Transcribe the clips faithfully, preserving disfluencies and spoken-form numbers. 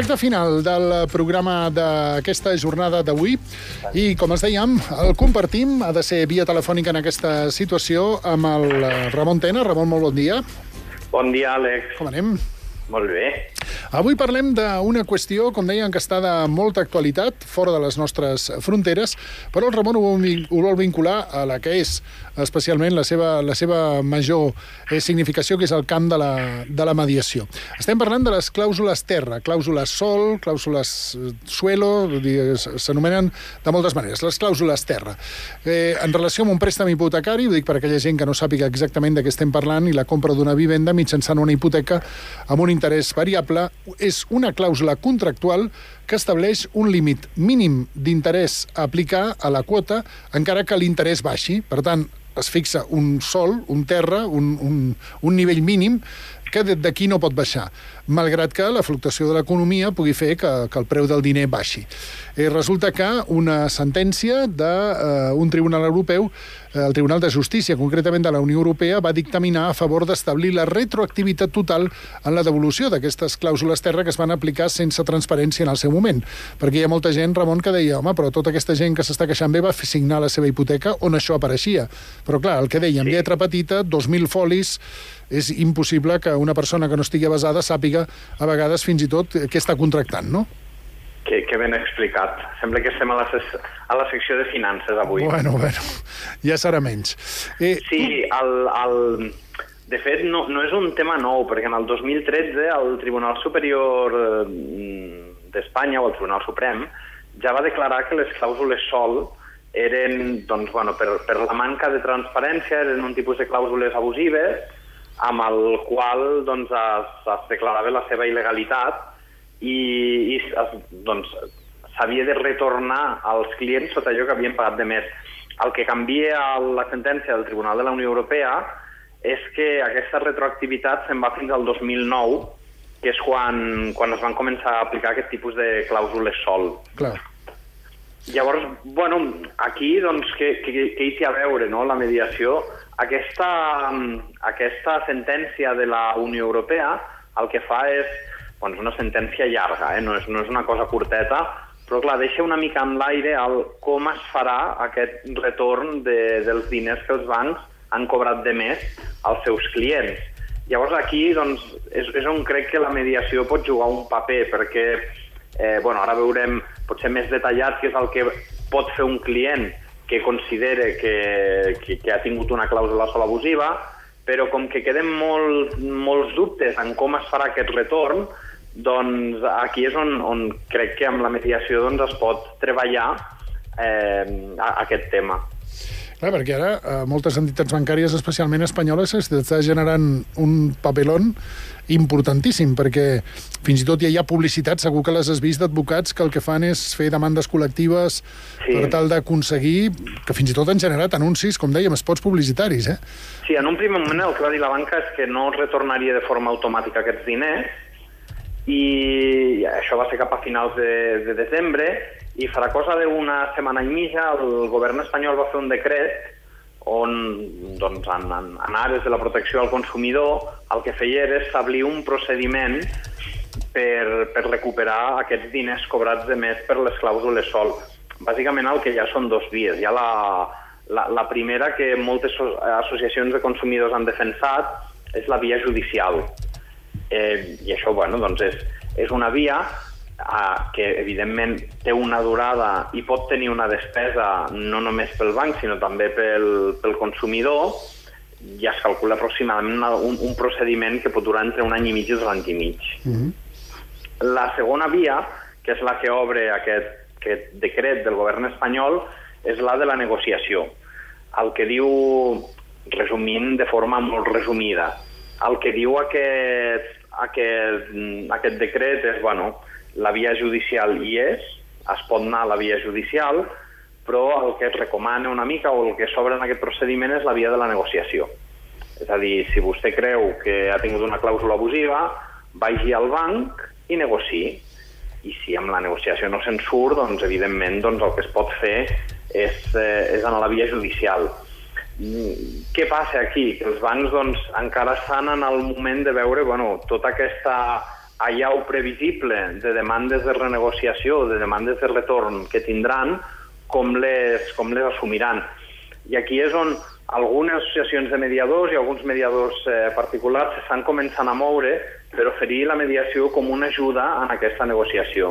Recte final del programa d'aquesta jornada d'avui i, com es dèiem, el compartim, ha de ser via telefònica en aquesta situació, amb el Ramon Tena. Ramon, molt bon dia. Bon dia, Àlex. Com anem? Molt bé. Avui parlem d'una qüestió, com deien, que està de molta actualitat, fora de les nostres fronteres, però el Ramon ho vol vincular a la que és especialment la seva, la seva major significació, que és el camp de la, de la mediació. Estem parlant de les clàusules terra, clàusules sol, clàusules suelo, s'anomenen de moltes maneres, les clàusules terra. Eh, en relació amb un préstec hipotecari, ho dic per aquella gent que no sàpiga exactament de què estem parlant, i la compra d'una vivenda mitjançant una hipoteca amb un interès variable, és una clàusula contractual que estableix un límit mínim d'interès a aplicar a la quota, encara que l'interès baixi. Per tant, es fixa un sol, un terra, un, un, un nivell mínim que d'aquí no pot baixar, malgrat que la fluctuació de l'economia pugui fer que, que el preu del diner baixi. Eh, resulta que una sentència d'un eh, tribunal europeu, eh, el Tribunal de Justícia, concretament de la Unió Europea, va dictaminar a favor d'establir la retroactivitat total en la devolució d'aquestes clàusules terra que es van aplicar sense transparència en el seu moment. Perquè hi ha molta gent, Ramon, que deia, home, però tota aquesta gent que s'està queixant bé va signar la seva hipoteca on això apareixia. Però clar, el que dèiem, sí. Lletra petita, dos mil folis, és impossible que una persona que no estigui avesada sàpiga a vegades fins i tot què està contractant, no? Que, que ben explicat. Sembla que estem a la, a la secció de finances avui. Bueno, bueno, ja serà menys. Eh, sí, el, el, de fet no, no és un tema nou, perquè en el dos mil tretze el Tribunal Superior d'Espanya, o el Tribunal Suprem, ja va declarar que les clàusules sol eren, doncs, bueno, per, per la manca de transparència, eren un tipus de clàusules abusives, amb el qual doncs, es, es declarava la seva il·legalitat i, i es, doncs, s'havia de retornar als clients sota allò que havien pagat de més. El que canvia la sentència del Tribunal de la Unió Europea és que aquesta retroactivitat se'n va fins al dos mil nou, que és quan, quan es van començar a aplicar aquest tipus de clàusules sol. Clar. Llavors, bueno, aquí, doncs, què, què, què hi té a veure, no?, la mediació? Aquesta, aquesta sentència de la Unió Europea el que fa és, bueno, és una sentència llarga, eh? no, és, no és una cosa curteta, però clar, deixa una mica en l'aire el com es farà aquest retorn de, dels diners que els bancs han cobrat de més als seus clients. Llavors aquí doncs, és, és on crec que la mediació pot jugar un paper, perquè eh, bueno, ara veurem potser més detallat què és el que pot fer un client que considere que, que, que ha tingut una clàusula sol abusiva, però com que queden molt, molts dubtes en com es farà aquest retorn, doncs aquí és on, on crec que amb la mediació doncs, es pot treballar eh, aquest tema. Clar, perquè ara a moltes entitats bancàries, especialment espanyoles, s'està generant un papelón importantíssim, perquè fins i tot ja hi ha publicitat, segur que les has vist, d'advocats que el que fan és fer demandes col·lectives sí. per tal d'aconseguir, que fins i tot han generat anuncis, com dèiem, spots publicitaris, eh? Sí, en un primer moment el que va dir la banca és que no retornaria de forma automàtica aquests diners, i això va ser cap a finals de, de desembre, i farà cosa d'una setmana i mitja el govern espanyol va fer un decret on, doncs, en, en, en ares de la protecció al consumidor, el que feia era establir un procediment per, per recuperar aquests diners cobrats de més per les clàusules sol. Bàsicament el que hi ha són dos vies. Hi ha la, la, la primera, que moltes associacions de consumidors han defensat, és la via judicial. Eh, I això, bueno, doncs és, és una via eh, que, evidentment, té una durada i pot tenir una despesa no només pel banc, sinó també pel, pel consumidor, i es calcula aproximadament una, un, un procediment que pot durar entre un any i mig i dos anys i mig. Mm-hmm. La segona via, que és la que obre aquest, aquest decret del govern espanyol, és la de la negociació. El que diu, resumint de forma molt resumida, el que diu aquest, aquest, aquest decret és, bueno, la via judicial hi és, es pot anar a la via judicial, però el que es recomana una mica o el que s'obre en aquest procediment és la via de la negociació. És a dir, si vostè creu que ha tingut una clàusula abusiva, vagi al banc i negociï. I si amb la negociació no se'n surt, doncs, evidentment, doncs, el que es pot fer és, eh, és anar a la via judicial. Què passa aquí? Que els bancs doncs, encara estan en el moment de veure bueno, tota aquesta allau previsible de demandes de renegociació, de demandes de retorn que tindran, com les, com les assumiran. I aquí és on algunes associacions de mediadors i alguns mediadors eh, particulars s'estan començant a moure per oferir la mediació com una ajuda en aquesta negociació.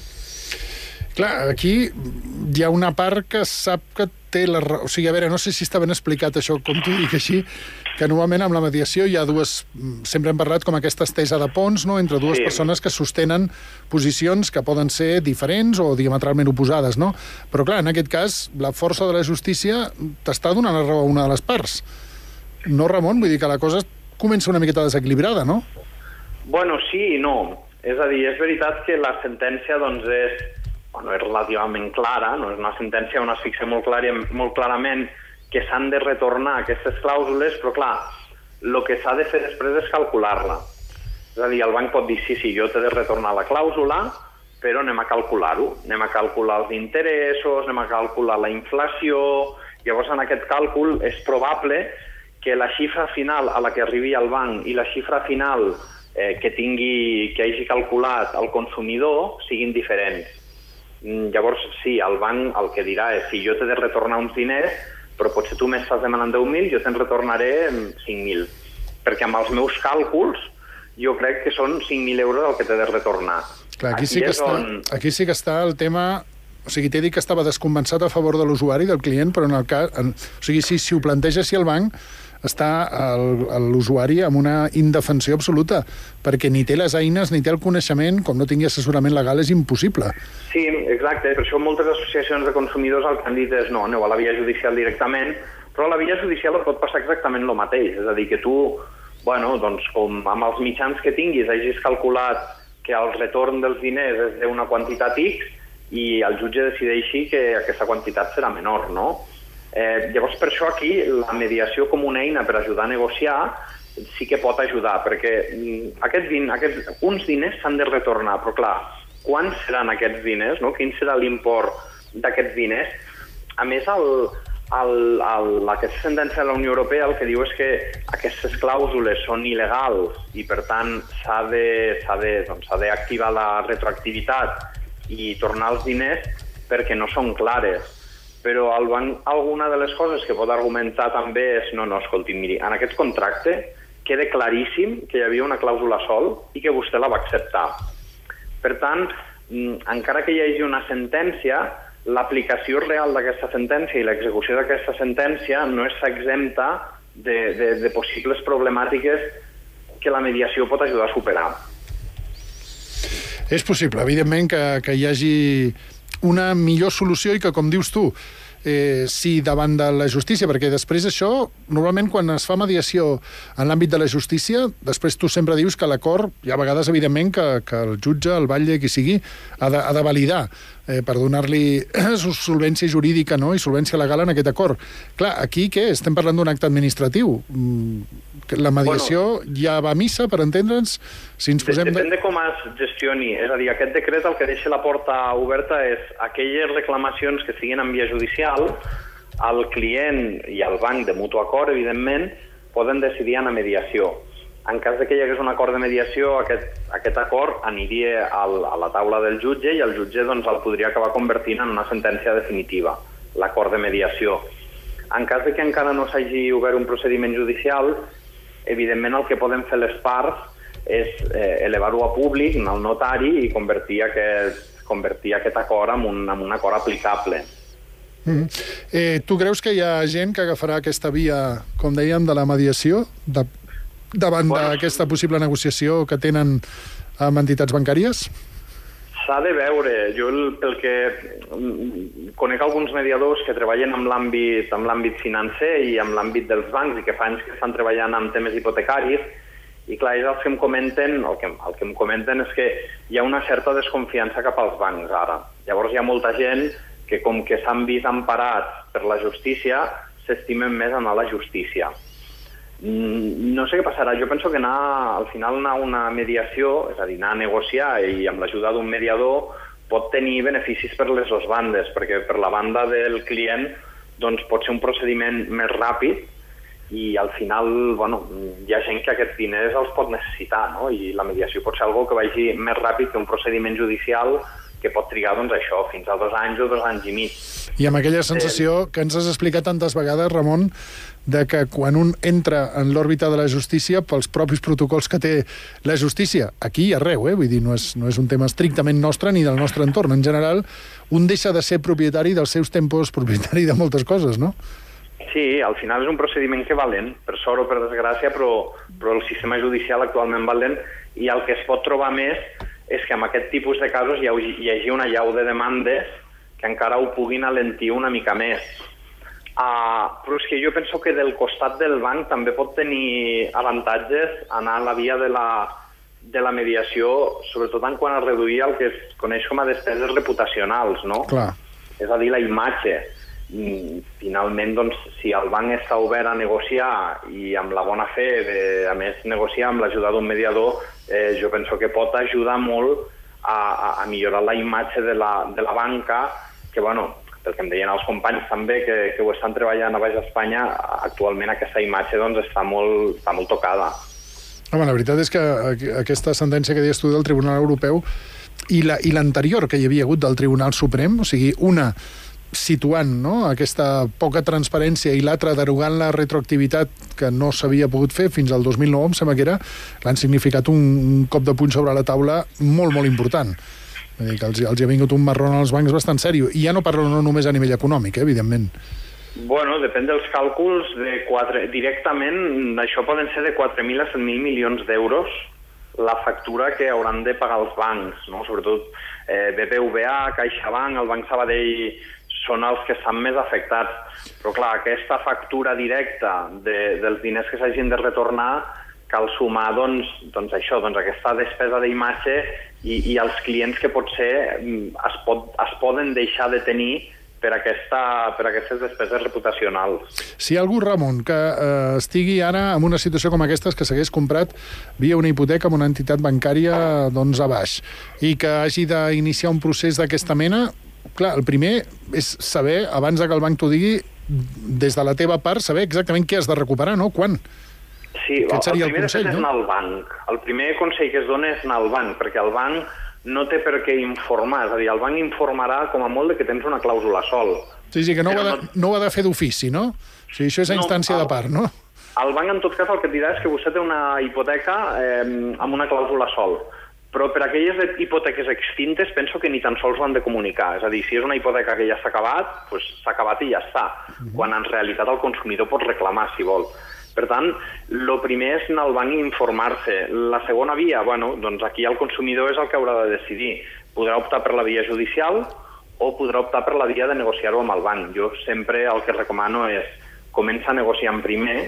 Clar, aquí hi ha una part que sap que té la raó. O sigui, a veure, no sé si està ben explicat això, com t'ho dic així, que normalment amb la mediació hi ha dues... Sempre hem parlat com aquesta estesa de ponts, no?, entre dues sí. persones que sostenen posicions que poden ser diferents o diametralment oposades, no? Però, clar, en aquest cas, la força de la justícia t'està donant la raó a una de les parts. No, Ramon? Vull dir que la cosa comença una miqueta desequilibrada, no? Bueno, sí i no. És a dir, és veritat que la sentència, doncs, és... Bueno, és relativament clara, no és una sentència on es fixa molt, clar, molt clarament que s'han de retornar aquestes clàusules, però clar, el que s'ha de fer després és calcular-la. És a dir, el banc pot dir, sí, sí, jo t'he de retornar la clàusula, però anem a calcular-ho. Anem a calcular els interessos, anem a calcular la inflació... Llavors, en aquest càlcul és probable que la xifra final a la que arribi el banc i la xifra final eh, que tingui, que hagi calculat el consumidor siguin diferents. Llavors, sí, el banc el que dirà és si jo t'he de retornar uns diners, però potser tu m'estàs demanant deu mil, jo te'n retornaré cinc mil. Perquè amb els meus càlculs jo crec que són cinc mil euros el que t'he de retornar. Clar, aquí, aquí, sí que està, on... aquí sí que està el tema... O sigui, t'he dit que estava descompensat a favor de l'usuari, del client, però en el cas... En... O sigui, si, si ho planteja si el banc està l'usuari amb una indefensió absoluta, perquè ni té les eines ni té el coneixement, com no tingui assessorament legal, és impossible. Sí, exacte. Per això moltes associacions de consumidors el que han dit és no, aneu a la via judicial directament, però a la via judicial pot passar exactament el mateix. És a dir, que tu, bueno, doncs, com amb els mitjans que tinguis, hagis calculat que el retorn dels diners és d'una quantitat X i el jutge decideixi que aquesta quantitat serà menor, no? Eh, llavors, per això aquí, la mediació com una eina per ajudar a negociar sí que pot ajudar, perquè aquests, aquests, uns diners s'han de retornar, però clar, quants seran aquests diners, no? Quin serà l'import d'aquests diners? A més, el, el, el, aquesta sentència de la Unió Europea el que diu és que aquestes clàusules són il·legals i, per tant, s'ha de, s'ha de, doncs, s'ha d'activar la retroactivitat i tornar els diners perquè no són clares. Però el banc, alguna de les coses que pot argumentar també és no, no, escolti, miri, en aquest contracte queda claríssim que hi havia una clàusula sol i que vostè la va acceptar. Per tant, encara que hi hagi una sentència, l'aplicació real d'aquesta sentència i l'execució d'aquesta sentència no està exempta de, de, de possibles problemàtiques que la mediació pot ajudar a superar. És possible, evidentment, que, que hi hagi una millor solució i que, com dius tu, eh, si davant de la justícia, perquè després això, normalment quan es fa mediació en l'àmbit de la justícia, després tu sempre dius que l'acord, hi ha vegades, evidentment, que, que el jutge, el batlle, qui sigui, ha de, ha de validar eh, per donar-li solvència jurídica, no?, i solvència legal en aquest acord. Clar, aquí què? Estem parlant d'un acte administratiu. La mediació bueno, ja va a missa, per entendre'ns? Si ens posem... Depèn de com es gestioni. És a dir, aquest decret el que deixa la porta oberta és aquelles reclamacions que siguin en via judicial, el client i el banc de mutu acord, evidentment, poden decidir anar a mediació. En cas de que hi hagués un acord de mediació, aquest, aquest acord aniria al, a la taula del jutge i el jutge doncs, el podria acabar convertint en una sentència definitiva, l'acord de mediació. En cas de que encara no s'hagi obert un procediment judicial, evidentment el que poden fer les parts és eh, elevar-ho a públic, al notari, i convertir aquest, convertir aquest acord en un, en un acord aplicable. Mm-hmm. eh, tu creus que hi ha gent que agafarà aquesta via, com dèiem, de la mediació, de, davant bueno, d'aquesta possible negociació que tenen amb entitats bancàries? S'ha de veure. Jo, pel que conec alguns mediadors que treballen en l'àmbit en l'àmbit financer i en l'àmbit dels bancs i que fa anys que estan treballant amb temes hipotecaris, i clar, ells els que em comenten, el que, el que em comenten és que hi ha una certa desconfiança cap als bancs ara. Llavors hi ha molta gent que, com que s'han vist emparats per la justícia, s'estimen més anar a la justícia. No sé què passarà. Jo penso que anar, al final anar a una mediació, és a dir, anar a negociar i amb l'ajuda d'un mediador pot tenir beneficis per les dues bandes, perquè per la banda del client doncs, pot ser un procediment més ràpid i al final, bueno, hi ha gent que aquests diners els pot necessitar, no? I la mediació pot ser algo que vagi més ràpid que un procediment judicial que pot trigar, doncs, això, fins a dos anys o dos anys i mig. I amb aquella sensació que ens has explicat tantes vegades, Ramon, de que quan un entra en l'òrbita de la justícia, pels propis protocols que té la justícia, aquí i arreu, eh? Vull dir, no és, no és un tema estrictament nostre ni del nostre entorn. En general, un deixa de ser propietari dels seus tempos, propietari de moltes coses, no? Sí, al final és un procediment que va lent, per sort o per desgràcia, però, però el sistema judicial actualment va lent, i el que es pot trobar més és que en aquest tipus de casos hi, ha, hi hagi una llau de demandes que encara ho puguin alentir una mica més. Uh, però és que jo penso que del costat del banc també pot tenir avantatges anar a la via de la, de la mediació, sobretot en quant a reduir el que es coneix com a despeses reputacionals, no? Clar. És a dir, la imatge. I, finalment, doncs, si el banc està obert a negociar i amb la bona fe de, a més, negociar amb l'ajuda d'un mediador, eh, jo penso que pot ajudar molt a, a, a millorar la imatge de la, de la banca, que, bueno, pel que em deien els companys també, que, que ho estan treballant a Baix Espanya, actualment aquesta imatge, doncs, està molt, està molt tocada. Home, la veritat és que aquesta sentència que deies tu del Tribunal Europeu i l'anterior la, que hi havia hagut del Tribunal Suprem, o sigui, una situant, no?, aquesta poca transparència i l'altra derogant la retroactivitat que no s'havia pogut fer fins al dos mil nou, em sembla que era, l'han significat un, un cop de puny sobre la taula molt, molt important. Vull dir que els, els hi ha vingut un marrón als bancs bastant sèrio. I ja no parlo no només a nivell econòmic, eh, evidentment. Bueno, depèn dels càlculs. De quatre, directament, això poden ser de quatre mil a set mil milions d'euros la factura que hauran de pagar els bancs, no? Sobretot eh, B B V A, CaixaBank, el Banc Sabadell són els que estan més afectats. Però, clar, aquesta factura directa de, dels diners que s'hagin de retornar cal sumar, doncs, doncs això, doncs aquesta despesa d'imatge i, i els clients que potser es, pot, es poden deixar de tenir per, aquesta, per aquestes despeses reputacionals. Si hi ha algú, Ramon, que eh, estigui ara en una situació com aquesta, que s'hagués comprat via una hipoteca amb una entitat bancària doncs, a baix, i que hagi d'iniciar un procés d'aquesta mena, clar, el primer és saber, abans que el banc t'ho digui, des de la teva part, saber exactament què has de recuperar, no? Quan? Sí, el, el primer el consell, és no? anar al banc. El primer consell que es dona és anar al banc, perquè el banc no té per què informar. És a dir, el banc informarà com a molt de que tens una clàusula sol. Sí, sí, que no, ho ha, de, no ho ha de fer d'ofici, no? O sigui, això és a instància no, el, de part, no? El banc, en tot cas, el que et dirà és que vostè té una hipoteca eh, amb una clàusula sol. Però per aquelles hipoteques extintes penso que ni tan sols ho han de comunicar. És a dir, si és una hipoteca que ja s'ha acabat, doncs s'ha acabat i ja està. Uh-huh. Quan en realitat el consumidor pot reclamar, si vol. Per tant, el primer és anar al banc i informar-se. La segona via, bueno, doncs aquí el consumidor és el que haurà de decidir. Podrà optar per la via judicial o podrà optar per la via de negociar-ho amb el banc. Jo sempre el que recomano és començar negociant primer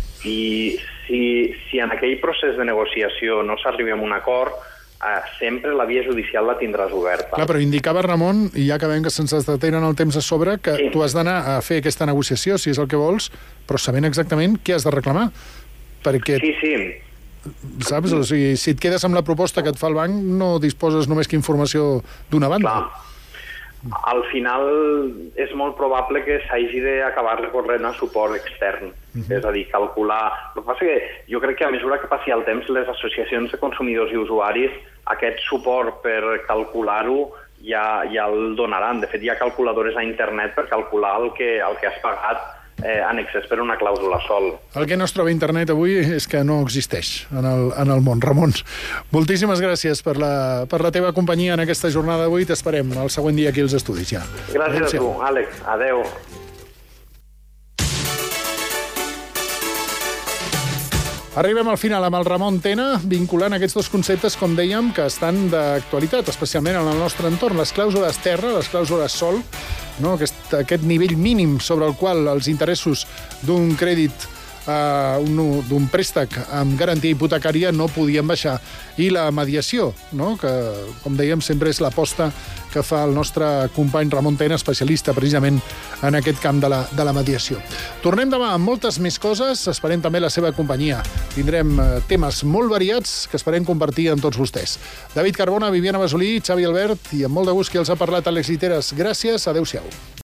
i si, si en aquell procés de negociació no s'arriba a un acord, eh, sempre la via judicial la tindràs oberta. Clar, però indicava, Ramon, i ja acabem que se'ns detenen el temps a sobre, que sí. Tu has d'anar a fer aquesta negociació, si és el que vols, però sabent exactament què has de reclamar. Perquè, sí, sí. Saps? O sigui, si et quedes amb la proposta que et fa el banc, no disposes només que informació d'una banda. Clar. Al final és molt probable que s'hagi d'acabar recorrent a suport extern. Uh-huh. És a dir, calcular... El que passa que jo crec que a mesura que passi el temps, les associacions de consumidors i usuaris aquest suport per calcular-ho ja, ja el donaran. De fet, hi ha calculadores a internet per calcular el que, el que has pagat eh, en excés per una clàusula sol. El que no es troba a internet avui és que no existeix en el, en el món. Ramon, moltíssimes gràcies per la, per la teva companyia en aquesta jornada d'avui. T'esperem el següent dia aquí als estudis ja. Gràcies a tu, Àlex. Adeu. Arribem al final amb el Ramon Tena, vinculant aquests dos conceptes, com dèiem, que estan d'actualitat, especialment en el nostre entorn. Les clàusules terra, les clàusules sol, no? aquest, aquest nivell mínim sobre el qual els interessos d'un crèdit, uh, d'un préstec amb garantia hipotecària no podien baixar. I la mediació, no? Que, com dèiem, sempre és l'aposta que fa el nostre company Ramon Tena, especialista precisament en aquest camp de la, de la mediació. Tornem demà amb moltes més coses, esperem també la seva companyia. Tindrem temes molt variats que esperem compartir amb tots vostès. David Carbona, Viviana Basolí, Xavi Albert i amb molt de gust que els ha parlat Àlex Lliteres. Gràcies, adeu-siau.